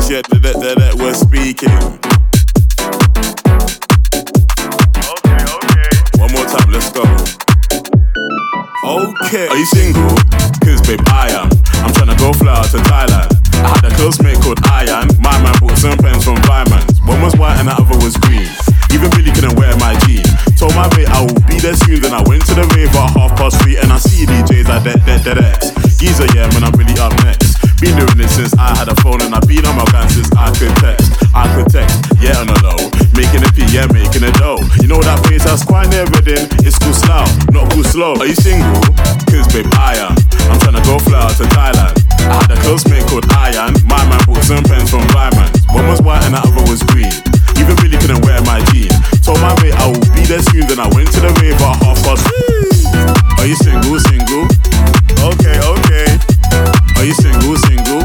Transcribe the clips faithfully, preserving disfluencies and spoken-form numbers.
yeah, that, that, that, that we're speaking. Okay, okay. One more time, let's go. Okay, are you single? Cause babe, I am. I'm tryna go fly out to Thailand. I had a close mate called Ian. My man bought some pens from Vimans. One was white and the other was green. Even Billy couldn't wear my jean. Told my mate I will be there soon. Then I went to the rave at half past three and I see D Js like that, that, that, X. Geezer, yeah, man, I'm really up next. Been doing this since I had a phone and I've been on my van since I could text. I could text, yeah, on the low. Making a P, yeah, making a dough. You know that place that's quite near Reading? It's cool slow, not cool slow. Are you single? Cause babe, I am. I'm tryna go fly out to Thailand. I had a close mate called Ian. My man bought some pens from Vimans. One was white and the other was green. Even Billy couldn't wear my jean. Told my mate I will be there soon. Then I went to the rave at half past. Are you single, single? Okay, okay. Are you single, single?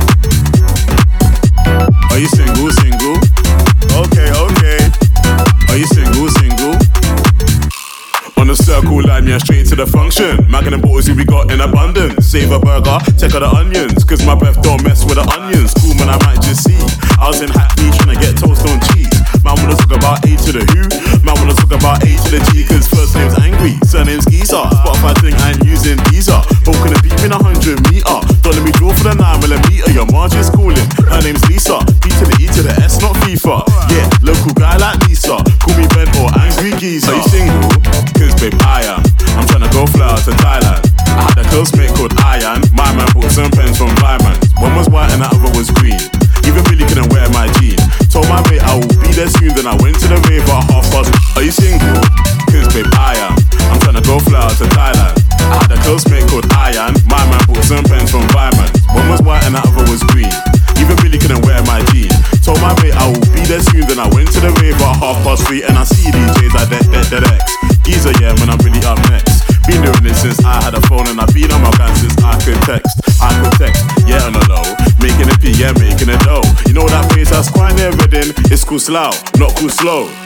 Are you single, single? Okay, okay. Are you single, single? On the circle line, yeah, straight to the function. Magnum and bottles we got in abundance. Save a burger, check out the onions. Cause my breath don't mess with the onions. Cool man, I might just see. I was in Hackney trying to get toast on cheese. Man wanna talk about A to the who. Man wanna talk about A to the G. Cause first name's Angry, surname's Geezer. Spotify thing I'm using Deezer. Hope can beat me in a hundred meter. Don't let me draw for the nine millimeter. Your Marge is calling, her name's Lisa. B to the E to the S, not FIFA. Yeah, local guy like Lisa. Call me Ben or Angry Geezer. Are you single? Cause babe, I am. I'm tryna go fly out to Thailand. I had a close mate called Ian. My man bought some pens from Vimans. One was white and the other was green. Even Billy couldn't wear my jean. Told my mate I will be there soon. Then I went to the rave at half past. Are you single? Cause babe, I am. I'm tryna go fly out to Thailand. I had a close mate called Ian. My man bought some pens from Vimans. One was white and the other was green. Even Billy couldn't wear my jean. Told my mate I will be there soon. Then I went to the rave at half past three and I see D Js like that, that, that, X. Geezer, yeah, man, I'm really up next. Been doing this since I had a phone and I've been on my van since I could text. I could text, yeah, on the low. Making a P, yeah, making a dough. You know that place that's quite near Reading? It's cool slow, not cool slow.